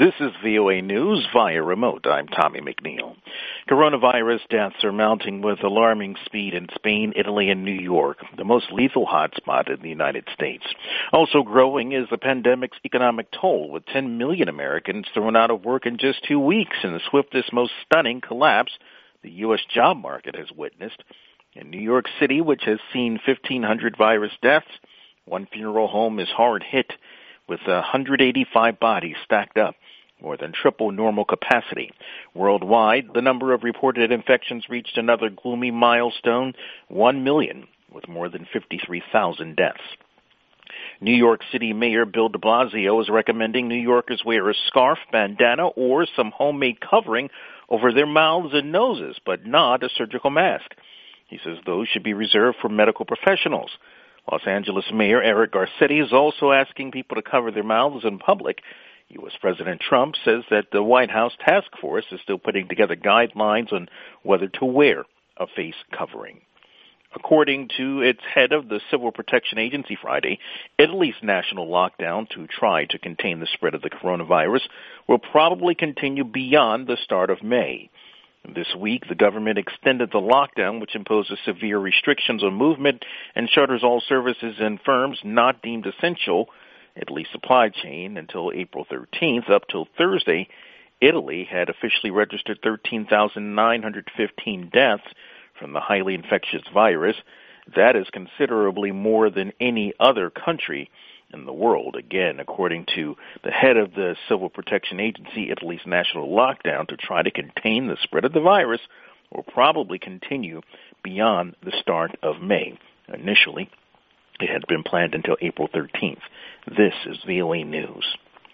This is VOA News via remote. I'm Tommy McNeil. Coronavirus deaths are mounting with alarming speed in Spain, Italy, and New York, the most lethal hotspot in the United States. Also growing is the pandemic's economic toll, with 10 million Americans thrown out of work in just 2 weeks in the swiftest, most stunning collapse the U.S. job market has witnessed. In New York City, which has seen 1,500 virus deaths, one funeral home is hard hit, with 185 bodies stacked up, more than triple normal capacity. Worldwide, the number of reported infections reached another gloomy milestone, 1 million, with more than 53,000 deaths. New York City Mayor Bill de Blasio is recommending New Yorkers wear a scarf, bandana, or some homemade covering over their mouths and noses, but not a surgical mask. He says those should be reserved for medical professionals. Los Angeles Mayor Eric Garcetti is also asking people to cover their mouths in public. U.S. President Trump says that the White House task force is still putting together guidelines on whether to wear a face covering. According to its head of the Civil Protection Agency Friday, Italy's national lockdown to try to contain the spread of the coronavirus will probably continue beyond the start of May. This week, the government extended the lockdown, which imposes severe restrictions on movement and shutters all services and firms not deemed essential, Italy's supply chain, until April 13th. Up till Thursday, Italy had officially registered 13,915 deaths from the highly infectious virus. That is considerably more than any other country in the world. Again, according to the head of the Civil Protection Agency, Italy's national lockdown to try to contain the spread of the virus will probably continue beyond the start of May. Initially, it had been planned until April 13th. This is VOA News.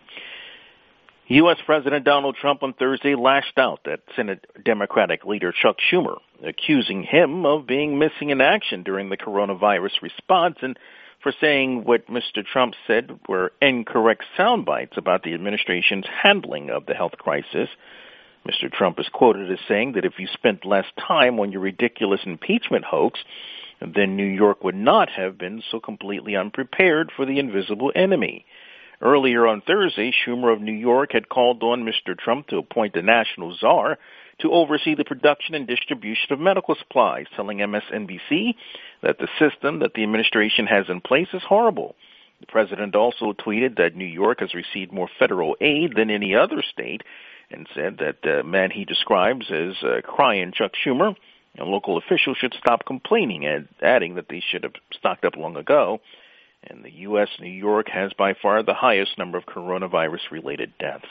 U.S. President Donald Trump on Thursday lashed out at Senate Democratic leader Chuck Schumer, accusing him of being missing in action during the coronavirus response and for saying what Mr. Trump said were incorrect sound bites about the administration's handling of the health crisis. Mr. Trump is quoted as saying that if you spent less time on your ridiculous impeachment hoax, then New York would not have been so completely unprepared for the invisible enemy. Earlier on Thursday, Schumer of New York had called on Mr. Trump to appoint a national czar to oversee the production and distribution of medical supplies, telling MSNBC that the system that the administration has in place is horrible. The president also tweeted that New York has received more federal aid than any other state and said that the man he describes as crying Chuck Schumer and local officials should stop complaining, and adding that they should have stocked up long ago. And the U.S., New York, has by far the highest number of coronavirus-related deaths.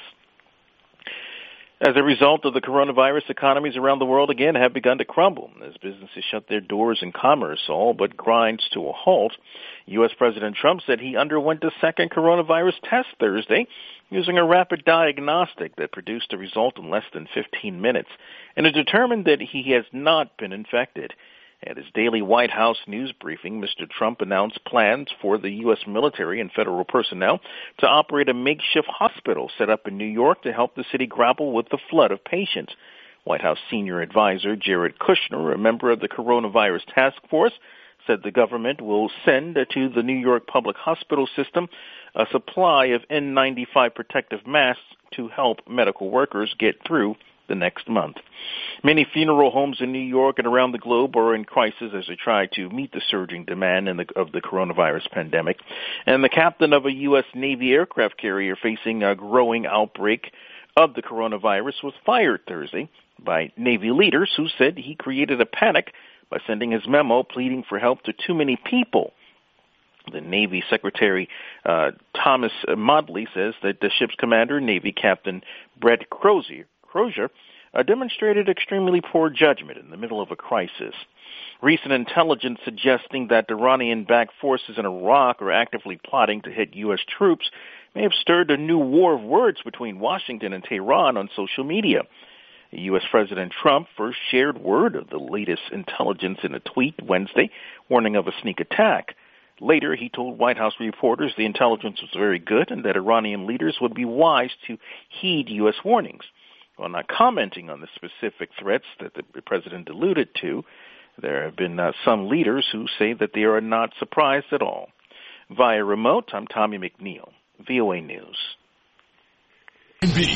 As a result of the coronavirus, economies around the world again have begun to crumble as businesses shut their doors and commerce all but grinds to a halt. U.S. President Trump said he underwent a second coronavirus test Thursday using a rapid diagnostic that produced a result in less than 15 minutes, and it determined that he has not been infected. At his daily White House news briefing, Mr. Trump announced plans for the U.S. military and federal personnel to operate a makeshift hospital set up in New York to help the city grapple with the flood of patients. White House senior advisor Jared Kushner, a member of the coronavirus task force, said the government will send to the New York public hospital system a supply of N95 protective masks to help medical workers get through the next month. Many funeral homes in New York and around the globe are in crisis as they try to meet the surging demand of the coronavirus pandemic. And the captain of a U.S. Navy aircraft carrier facing a growing outbreak of the coronavirus was fired Thursday by Navy leaders who said he created a panic by sending his memo pleading for help to too many people. The Navy Secretary Thomas Modly says that the ship's commander, Navy Captain Brett Crozier, demonstrated extremely poor judgment in the middle of a crisis. Recent intelligence suggesting that Iranian-backed forces in Iraq are actively plotting to hit U.S. troops may have stirred a new war of words between Washington and Tehran on social media. U.S. President Trump first shared word of the latest intelligence in a tweet Wednesday, warning of a sneak attack. Later, he told White House reporters the intelligence was very good and that Iranian leaders would be wise to heed U.S. warnings. While not commenting on the specific threats that the president alluded to, there have been some leaders who say that they are not surprised at all. Via remote, I'm Tommy McNeil, VOA News. B.